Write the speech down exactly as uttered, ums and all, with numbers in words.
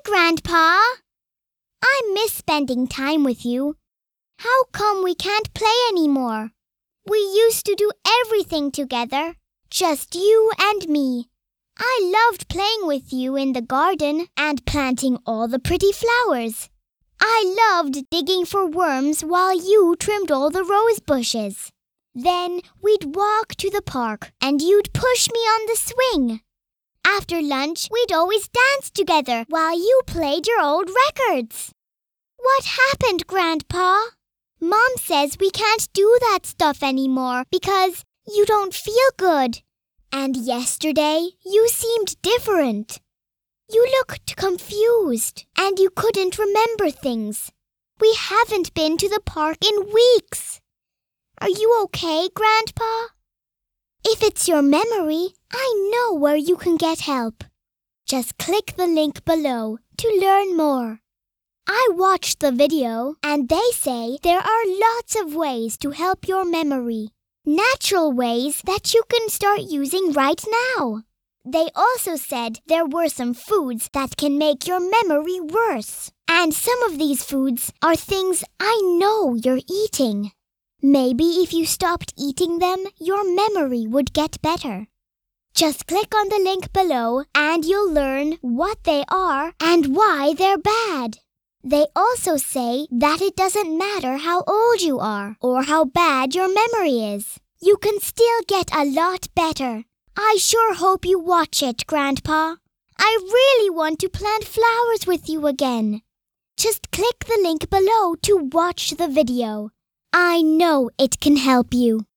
Grandpa. I miss spending time with you. How come we can't play anymore? We used to do everything together, just you and me. I loved playing with you in the garden and planting all the pretty flowers. I loved digging for worms while you trimmed all the rose bushes. Then we'd walk to the park and you'd push me on the swing. After lunch, we'd always dance together while you played your old records. What happened, Grandpa? Mom says we can't do that stuff anymore because you don't feel good. And yesterday, you seemed different. You looked confused and you couldn't remember things. We haven't been to the park in weeks. Are you okay, Grandpa? If it's your memory, I know where you can get help. Just click the link below to learn more. I watched the video and they say there are lots of ways to help your memory. Natural ways that you can start using right now. They also said there were some foods that can make your memory worse. And some of these foods are things I know you're eating. Maybe if you stopped eating them, your memory would get better. Just click on the link below and you'll learn what they are and why they're bad. They also say that it doesn't matter how old you are or how bad your memory is. You can still get a lot better. I sure hope you watch it, Grandpa. I really want to plant flowers with you again. Just click the link below to watch the video. I know it can help you.